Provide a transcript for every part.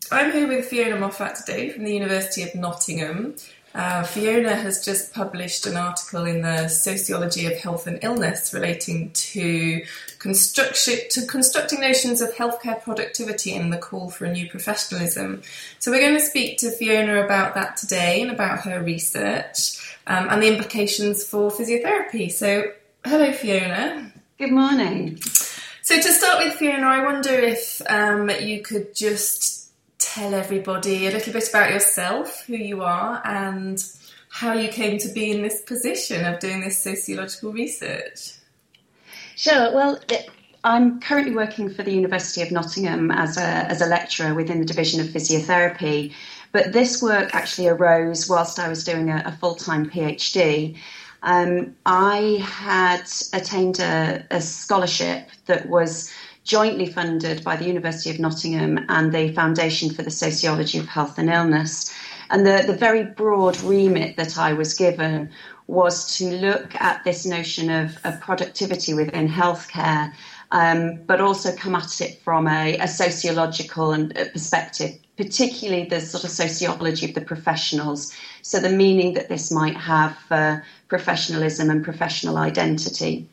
I'm here with Fiona Moffat today from the University of Nottingham. Fiona has just published an article in the Sociology of Health and Illness relating to constructing notions of healthcare productivity and the call for a new professionalism. So we're going to speak to Fiona about that today and about her research and the implications for physiotherapy. So hello, Fiona. Good morning. So to start with, Fiona, I wonder if you could just tell everybody a little bit about yourself, who you are, and how you came to be in this position of doing this sociological research. Sure. Well, I'm currently working for the University of Nottingham as a lecturer within the Division of Physiotherapy, but this work actually arose whilst I was doing a full-time PhD. I had attained a scholarship that was jointly funded by the University of Nottingham and the Foundation for the Sociology of Health and Illness. And the very broad remit that I was given was to look at this notion of productivity within healthcare, but also come at it from a sociological perspective, particularly the sort of sociology of the professionals. So the meaning that this might have for professionalism and professional identity.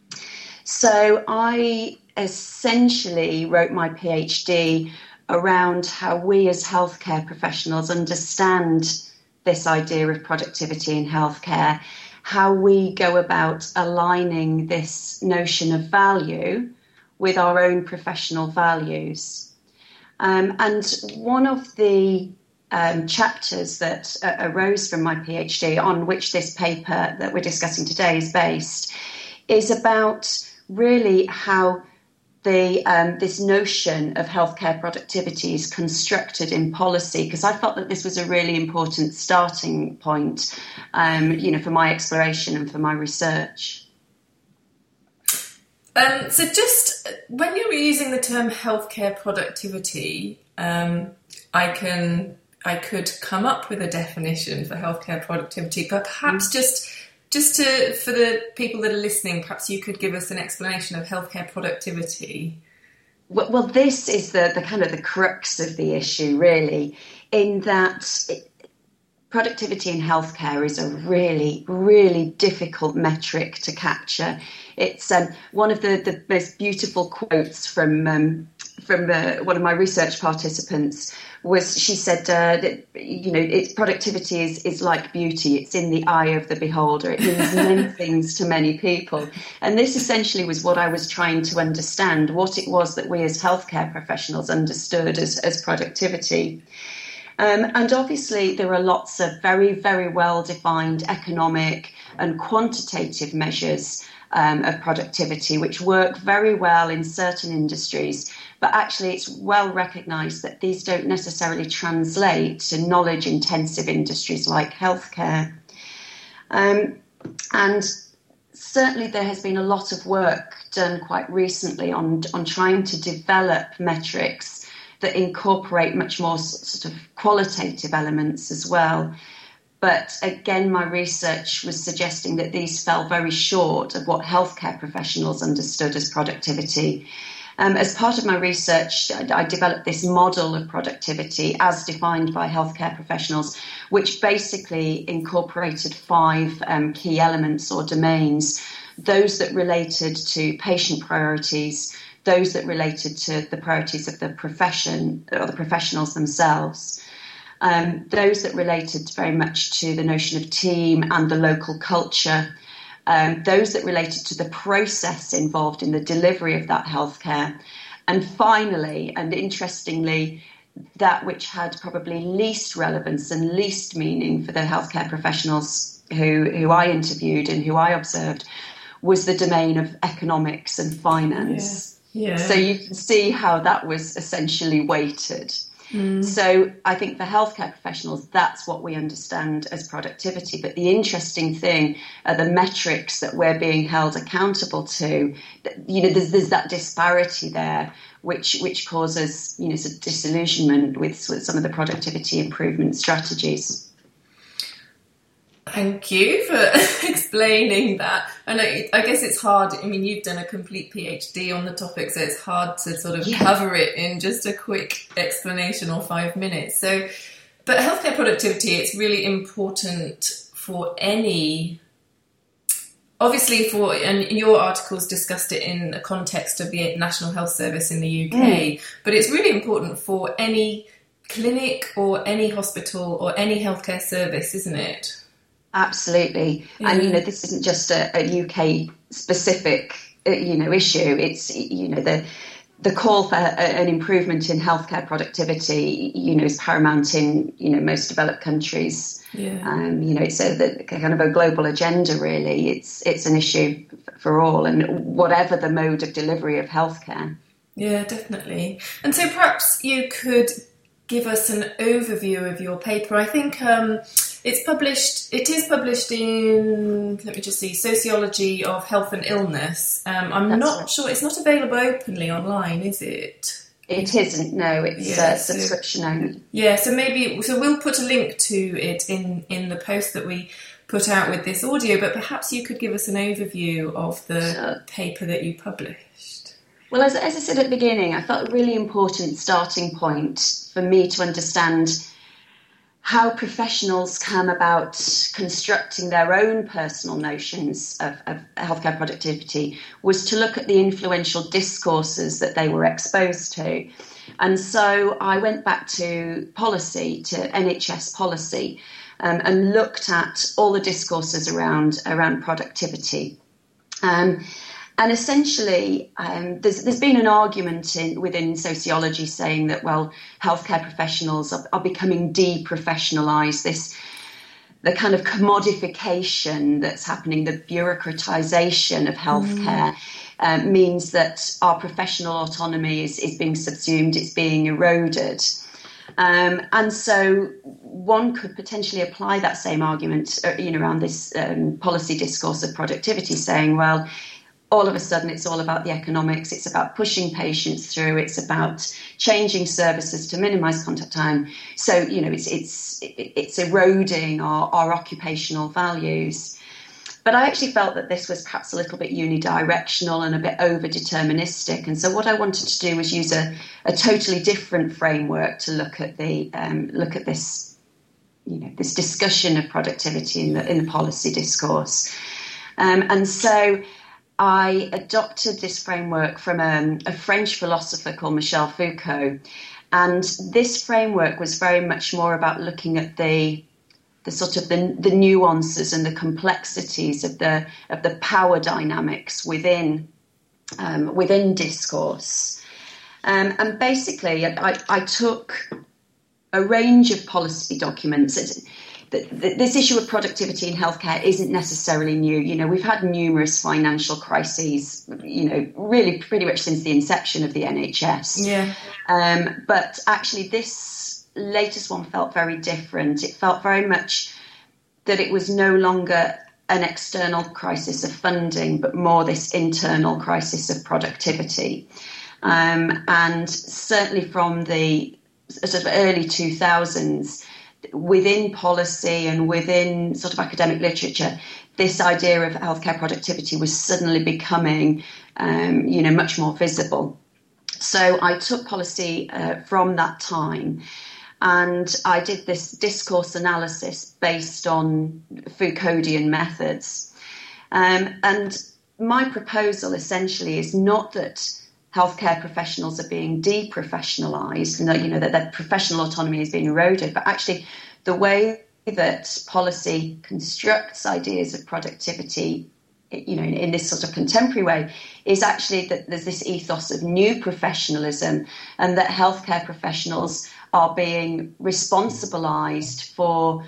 So I essentially wrote my PhD around how we as healthcare professionals understand this idea of productivity in healthcare, how we go about aligning this notion of value with our own professional values. And one of the chapters that arose from my PhD, on which this paper that we're discussing today is based, is about really how this notion of healthcare productivity is constructed in policy, because I felt that this was a really important starting point, for my exploration and for my research. So just when you were using the term healthcare productivity, I could come up with a definition for healthcare productivity, but perhaps just for the people that are listening, perhaps you could give us an explanation of healthcare productivity. Well, this is the kind of the crux of the issue, really, in that productivity in healthcare is a really, really difficult metric to capture. It's one of the most beautiful quotes from one of my research participants was, she said that, productivity is like beauty. It's in the eye of the beholder. It means many things to many people. And this essentially was what I was trying to understand, what it was that we as healthcare professionals understood as productivity. And obviously there are lots of very, very well-defined economic and quantitative measures of productivity, which work very well in certain industries. But actually, it's well recognised that these don't necessarily translate to knowledge-intensive industries like healthcare. And certainly there has been a lot of work done quite recently on trying to develop metrics that incorporate much more sort of qualitative elements as well. But again, my research was suggesting that these fell very short of what healthcare professionals understood as productivity. As part of my research, I developed this model of productivity as defined by healthcare professionals, which basically incorporated 5 key elements or domains, those that related to patient priorities, those that related to the priorities of the profession or the professionals themselves, those that related very much to the notion of team and the local culture, those that related to the process involved in the delivery of that healthcare, and finally, and interestingly, that which had probably least relevance and least meaning for the healthcare professionals who I interviewed and who I observed was the domain of economics and finance. Yeah. So you can see how that was essentially weighted. So I think for healthcare professionals, that's what we understand as productivity. But the interesting thing are the metrics that we're being held accountable to. There's that disparity there, which causes, sort of disillusionment with some of the productivity improvement strategies. Thank you for explaining that. And I guess it's hard. I mean, you've done a complete PhD on the topic, so it's hard to sort of cover it in just a quick explanation or 5 minutes. So, but healthcare productivity, it's really important for any. Obviously, and your articles discussed it in the context of the National Health Service in the UK, but it's really important for any clinic or any hospital or any healthcare service, isn't it? Absolutely. Yeah. And, this isn't just a UK specific, issue. It's, the call for an improvement in healthcare productivity, is paramount in, most developed countries. Yeah. It's a kind of a global agenda, really. It's an issue for all, and whatever the mode of delivery of healthcare. Yeah, definitely. And so perhaps you could give us an overview of your paper. I think it is published in, let me just see, Sociology of Health and Illness. I'm not sure, it's not available openly online, is it? It isn't, no, it's subscription only. Yeah, so we'll put a link to it in the post that we put out with this audio, but perhaps you could give us an overview of the paper that you published. Well, as I said at the beginning, I felt a really important starting point for me to understand how professionals come about constructing their own personal notions of healthcare productivity was to look at the influential discourses that they were exposed to. And so I went back to policy, to NHS policy, and looked at all the discourses around productivity. And essentially, there's been an argument within sociology saying that, well, healthcare professionals are becoming deprofessionalised. The kind of commodification that's happening, the bureaucratisation of healthcare, means that our professional autonomy is being subsumed, it's being eroded. And so one could potentially apply that same argument, around this policy discourse of productivity, saying, well, all of a sudden, it's all about the economics. It's about pushing patients through. It's about changing services to minimise contact time. So, it's eroding our occupational values. But I actually felt that this was perhaps a little bit unidirectional and a bit over-deterministic. And so what I wanted to do was use a totally different framework to look at this, this discussion of productivity in the policy discourse. And so I adopted this framework from a French philosopher called Michel Foucault, and this framework was very much more about looking at the sort of the nuances and the complexities of the power dynamics within discourse, and basically I took a range of policy documents. This issue of productivity in healthcare isn't necessarily new. We've had numerous financial crises, really pretty much since the inception of the NHS. Yeah. But actually this latest one felt very different. It felt very much that it was no longer an external crisis of funding, but more this internal crisis of productivity. And certainly from the sort of early 2000s, within policy and within sort of academic literature, this idea of healthcare productivity was suddenly becoming, much more visible. So I took policy from that time, and I did this discourse analysis based on Foucauldian methods. And my proposal essentially is not that healthcare professionals are being deprofessionalised, and that their professional autonomy is being eroded, but actually the way that policy constructs ideas of productivity, in this sort of contemporary way, is actually that there's this ethos of new professionalism, and that healthcare professionals are being responsibilised for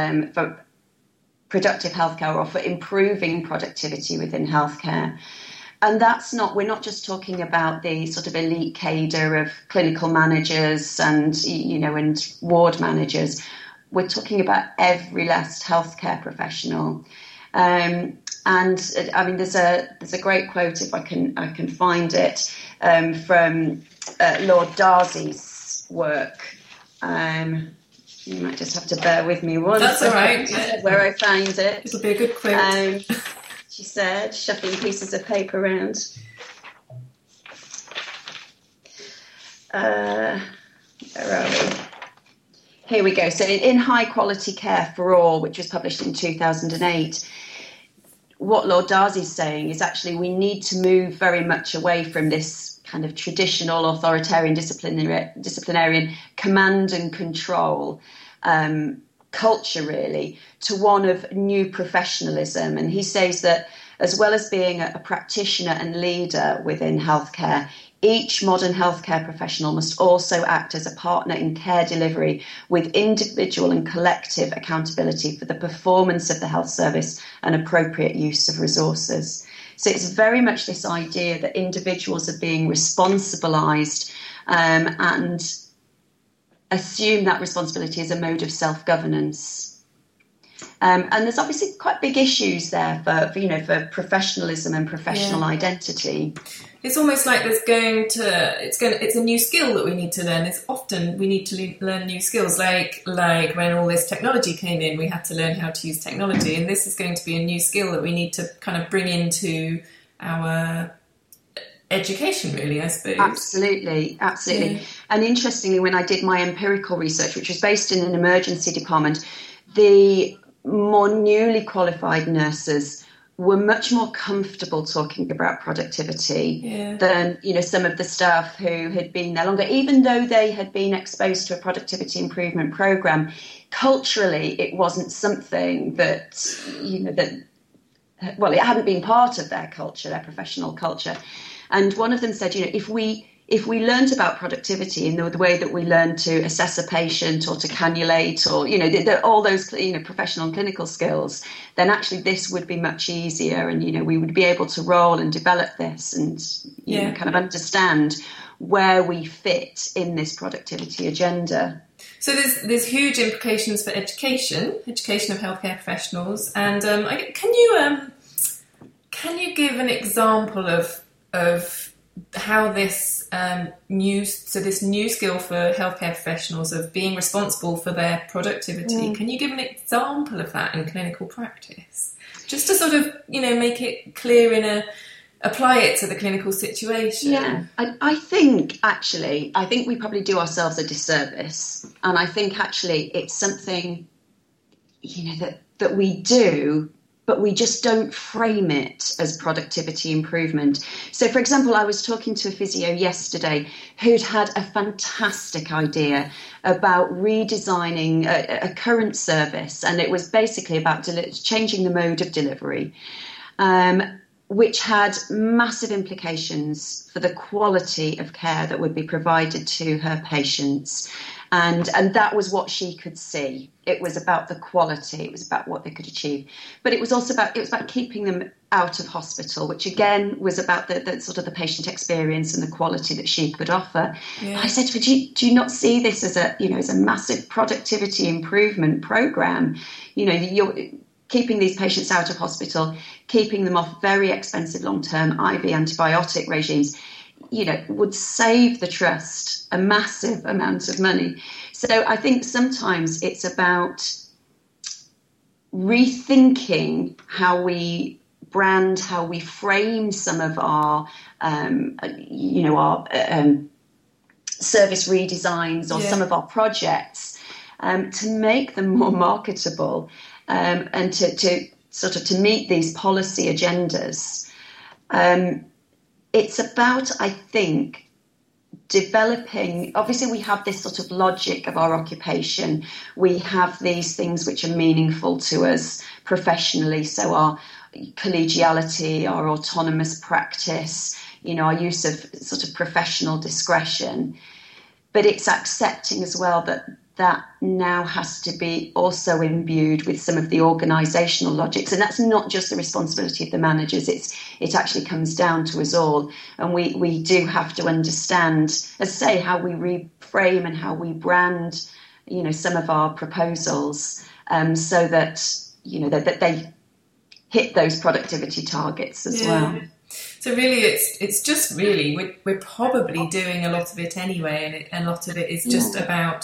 productive healthcare, or for improving productivity within healthcare. And we're not just talking about the sort of elite cadre of clinical managers and ward managers. We're talking about every last healthcare professional. And I mean, there's a great quote, if I can find it, from Lord Darcy's work. You might just have to bear with me one. That's all right. Yeah. Where I find it. It'll be a good quote. she said, shuffling pieces of paper around. Where are we? Here we go. So in High Quality Care for All, which was published in 2008, what Lord Darcy's saying is actually we need to move very much away from this kind of traditional authoritarian disciplinarian command and control culture, really, to one of new professionalism. And he says that as well as being a practitioner and leader within healthcare, each modern healthcare professional must also act as a partner in care delivery with individual and collective accountability for the performance of the health service and appropriate use of resources. So it's very much this idea that individuals are being responsibilised and assume that responsibility as a mode of self-governance. And there's obviously quite big issues there for professionalism and professional identity. It's almost like it's a new skill that we need to learn. It's often we need to learn new skills, like when all this technology came in, we had to learn how to use technology, and this is going to be a new skill that we need to kind of bring into our education, really, I suppose. Absolutely. Yeah. And interestingly, when I did my empirical research, which was based in an emergency department, the more newly qualified nurses were much more comfortable talking about productivity than, some of the staff who had been there longer, even though they had been exposed to a productivity improvement program. Culturally, it wasn't something that, it hadn't been part of their culture, their professional culture. And one of them said, if we learned about productivity in the way that we learn to assess a patient or to cannulate or, all those, professional and clinical skills, then actually this would be much easier. And, we would be able to roll and develop this and, kind of understand where we fit in this productivity agenda. So there's huge implications for education of healthcare professionals. And can you give an example of how this new skill for healthcare professionals of being responsible for their productivity, can you give an example of that in clinical practice? Just to sort of, make it clear apply it to the clinical situation. Yeah, I think we probably do ourselves a disservice. And I think actually it's something, that we do, but we just don't frame it as productivity improvement. So, for example, I was talking to a physio yesterday who'd had a fantastic idea about redesigning a current service, and it was basically about changing the mode of delivery, which had massive implications for the quality of care that would be provided to her patients. And that was what she could see. It was about the quality. It was about what they could achieve. But it was also about keeping them out of hospital, which again was about the sort of the patient experience and the quality that she could offer. Yeah. I said, do you not see this as a massive productivity improvement program? You're keeping these patients out of hospital, keeping them off very expensive long-term IV antibiotic regimes, would save the trust a massive amount of money. So I think sometimes it's about rethinking how we brand, how we frame some of our, service redesigns or some of our projects to make them more marketable and to meet these policy agendas. It's about, I think, developing, obviously we have this sort of logic of our occupation. We have these things which are meaningful to us professionally. So our collegiality, our autonomous practice, our use of sort of professional discretion. But it's accepting as well that now has to be also imbued with some of the organisational logics. And that's not just the responsibility of the managers. It actually comes down to us all. And we do have to understand, as I say, how we reframe and how we brand, some of our proposals so that, that they hit those productivity targets as well. So really, it's just really, we're probably doing a lot of it anyway. And a lot of it is just about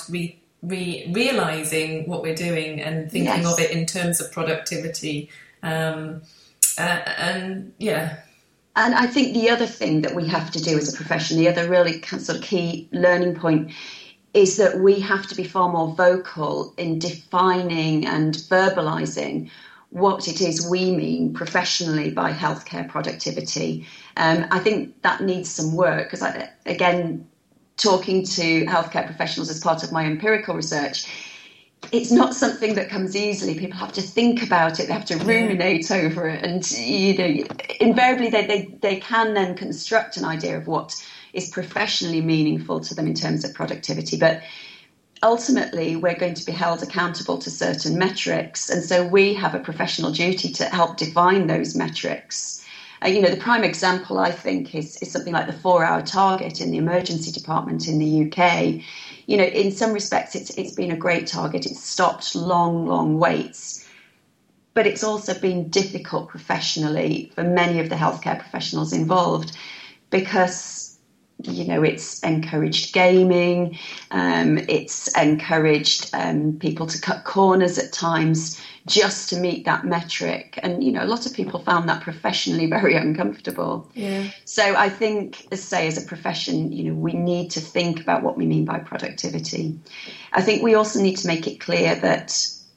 realising what we're doing and thinking of it in terms of productivity. And yeah. And I think the other thing that we have to do as a profession, the other really sort of key learning point, is that we have to be far more vocal in defining and verbalising what it is we mean professionally by healthcare productivity. I think that needs some work, because again, talking to healthcare professionals as part of my empirical research, it's not something that comes easily. People have to think about it, they have to ruminate over it, and invariably they can then construct an idea of what is professionally meaningful to them in terms of productivity. But ultimately, we're going to be held accountable to certain metrics, and so we have a professional duty to help define those metrics. The prime example, I think, is something like the 4-hour target in the emergency department in the UK. In some respects, it's been a great target. It's stopped long waits. But it's also been difficult professionally for many of the healthcare professionals involved, because it's encouraged gaming, it's encouraged people to cut corners at times just to meet that metric. And, a lot of people found that professionally very uncomfortable. Yeah. So I think, as a profession, we need to think about what we mean by productivity. I think we also need to make it clear that,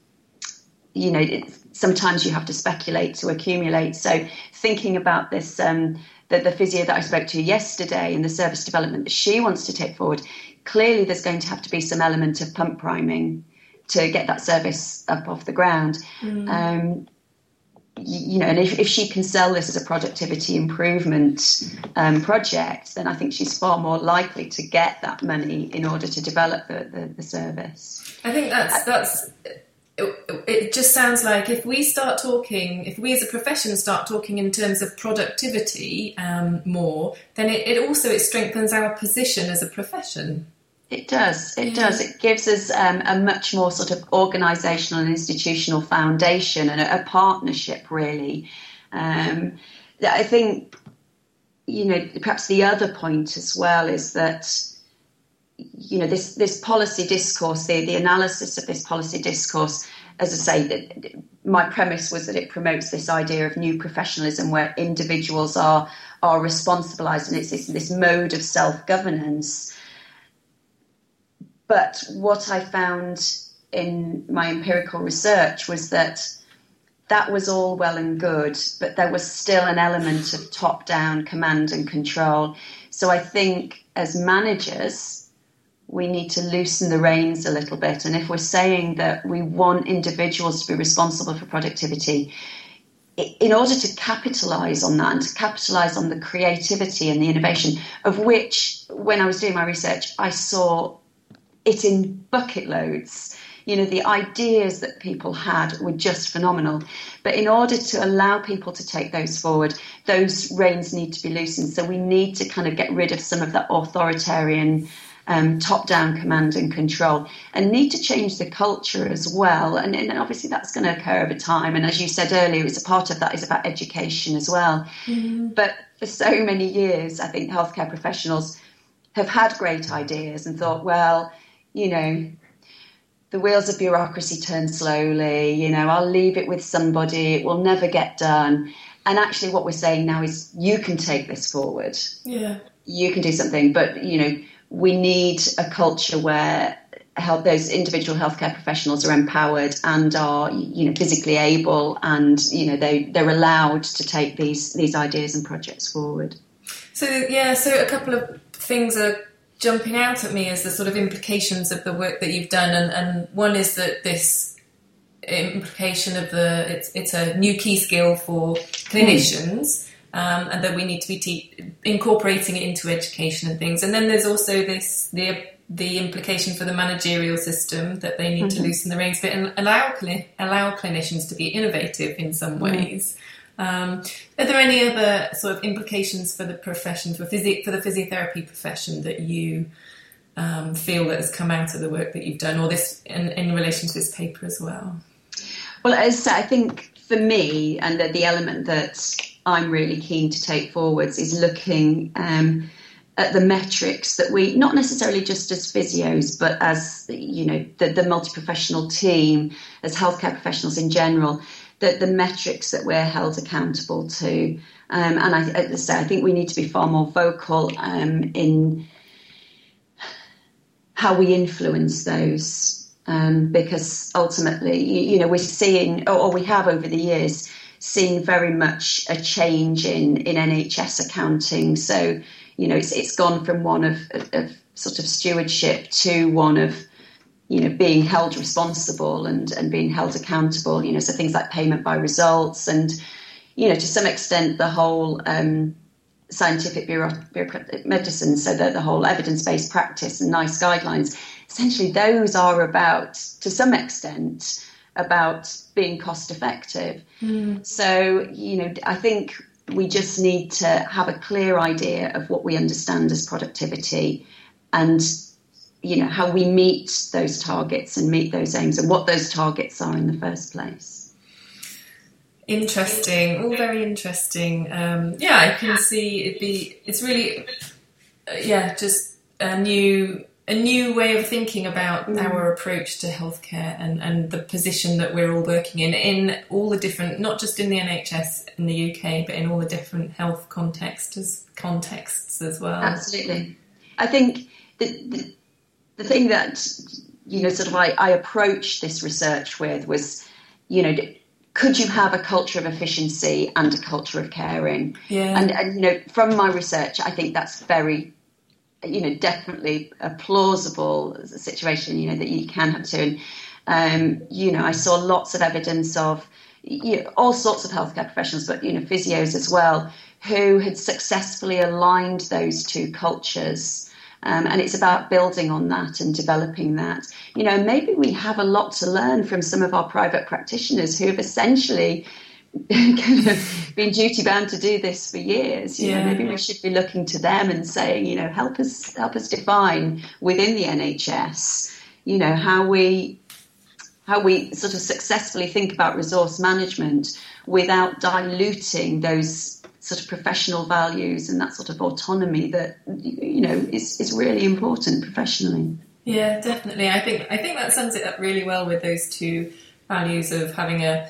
sometimes you have to speculate to accumulate. So thinking about this, the physio that I spoke to yesterday and the service development that she wants to take forward, clearly there's going to have to be some element of pump priming to get that service up off the ground. And if she can sell this as a productivity improvement project, then I think she's far more likely to get that money in order to develop the service. I think that's it just sounds like if we as a profession start talking in terms of productivity more, then it strengthens our position as a profession. It does. It does. It gives us a much more sort of organisational and institutional foundation and a partnership, really. I think, perhaps the other point as well is that, this policy discourse, the analysis of this policy discourse, as I say, my premise was that it promotes this idea of new professionalism where individuals are responsibilised, and it's this mode of self-governance. But what I found in my empirical research was that was all well and good, but there was still an element of top-down command and control. So I think as managers, we need to loosen the reins a little bit. And if we're saying that we want individuals to be responsible for productivity, in order to capitalise on that and to capitalise on the creativity and the innovation, of which, when I was doing my research, I saw it in bucket loads. The ideas that people had were just phenomenal. But in order to allow people to take those forward, those reins need to be loosened. So we need to kind of get rid of some of that authoritarian top-down command and control, and need to change the culture as well. And obviously that's going to occur over time. And as you said earlier, it's a part of that is about education as well. Mm-hmm. But for so many years, I think healthcare professionals have had great ideas and thought, well, the wheels of bureaucracy turn slowly, I'll leave it with somebody, it will never get done. And actually what we're saying now is you can take this forward. Yeah. You can do something, but, we need a culture where those individual healthcare professionals are empowered and are, physically able, and, they're allowed to take these ideas and projects forward. So a couple of things are jumping out at me as the sort of implications of the work that you've done, and one is that this implication of it's a new key skill for clinicians. And that we need to be incorporating it into education and things. And then there's also the implication for the managerial system that they need to loosen the reins a bit and allow clinicians to be innovative in some ways. Are there any other sort of implications for the profession, for the physiotherapy profession, that you feel that has come out of the work that you've done, or this in relation to this paper as well? Well, as I think for me, and the element that I'm really keen to take forwards is looking at the metrics that we, not necessarily just as physios, but as the multi-professional team, as healthcare professionals in general, the metrics that we're held accountable to. And as I think we need to be far more vocal in how we influence those, because ultimately, we're seeing, or we have over the years, seen very much a change in NHS accounting. So, it's gone from one of sort of stewardship to one of, being held responsible and being held accountable, so things like payment by results and, to some extent, the whole scientific bureaucratic medicine, so that the whole evidence-based practice and NICE guidelines, essentially those are about, to some extent, about being cost effective. So, I think we just need to have a clear idea of what we understand as productivity and, how we meet those targets and meet those aims and what those targets are in the first place. Interesting, all very interesting. I can see it's really, just a new way of thinking about our approach to healthcare and the position that we're all working in all the different, not just in the NHS in the UK, but in all the different health contexts as well. Absolutely. I think the thing that, sort of I approached this research with was, could you have a culture of efficiency and a culture of caring? Yeah. And from my research, I think that's very, definitely a plausible situation, that you can have to. And, I saw lots of evidence of all sorts of healthcare professionals, but, physios as well, who had successfully aligned those two cultures. And it's about building on that and developing that. Maybe we have a lot to learn from some of our private practitioners who have essentially kind of been duty bound to do this for years. Maybe we should be looking to them and saying, help us define within the NHS, how we sort of successfully think about resource management without diluting those sort of professional values and that sort of autonomy that is really important professionally. Yeah, definitely. I think that sums it up really well with those two values of having a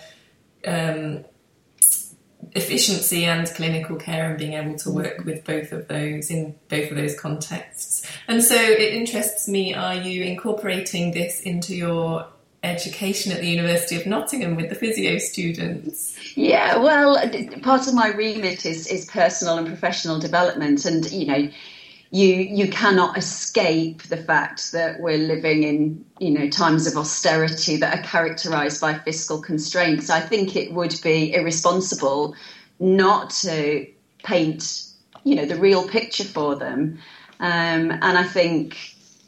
efficiency and clinical care and being able to work with both of those in both of those contexts. And so it interests me, are you incorporating this into your education at the University of Nottingham with the physio students? Yeah, well, part of my remit is personal and professional development, and you cannot escape the fact that we're living in times of austerity that are characterised by fiscal constraints. I think it would be irresponsible not to paint the real picture for them, and I think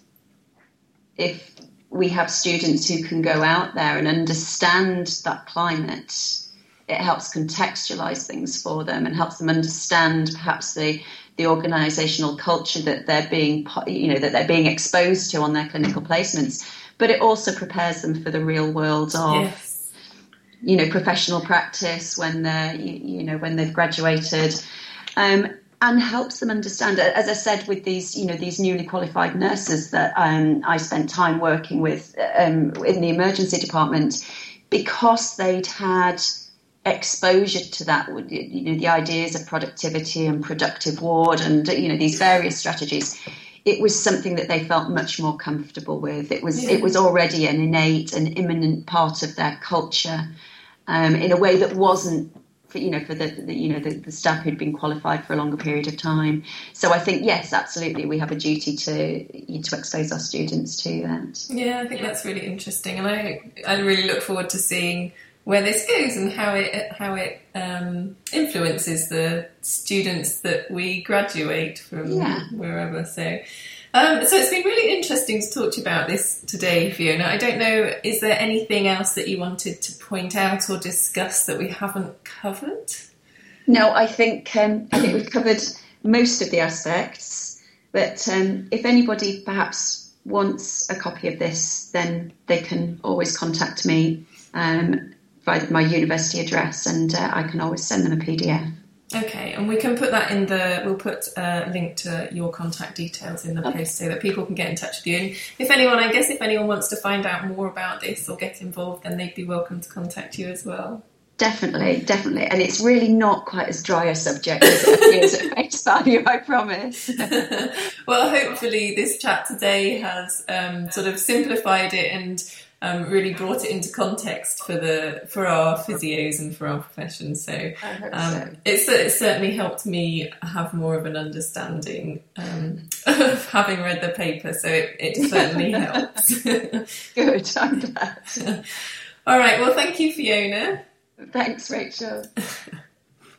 if we have students who can go out there and understand that climate, it helps contextualise things for them and helps them understand perhaps the organisational culture that they're being exposed to on their clinical placements. But it also prepares them for the real world of professional practice when they're when they've graduated. And helps them understand, as I said, with these newly qualified nurses that I spent time working with in the emergency department, because they'd had exposure to that, the ideas of productivity and productive ward and these various strategies. It was something that they felt much more comfortable with. It was already an innate and imminent part of their culture, in a way that wasn't for the staff who'd been qualified for a longer period of time. So I think, yes, absolutely, we have a duty to expose our students to that. Yeah, I think that's really interesting, and I really look forward to seeing where this goes and how it influences the students that we graduate from wherever. So it's been really interesting to talk to you about this today, Fiona. I don't know, is there anything else that you wanted to point out or discuss that we haven't covered? No, I think we've covered most of the aspects. But if anybody perhaps wants a copy of this, then they can always contact me via my university address, and I can always send them a PDF. Okay, and we can put that we'll put a link to your contact details in the post so that people can get in touch with you. And if anyone wants to find out more about this or get involved, then they'd be welcome to contact you as well. Definitely, definitely. And it's really not quite as dry a subject as it appears at face value, I promise. Well, hopefully this chat today has sort of simplified it and really brought it into context for our physios and for our profession. So, it's certainly helped me have more of an understanding of having read the paper. So it certainly helps. Good, I'm glad. All right. Well, thank you, Fiona. Thanks, Rachel.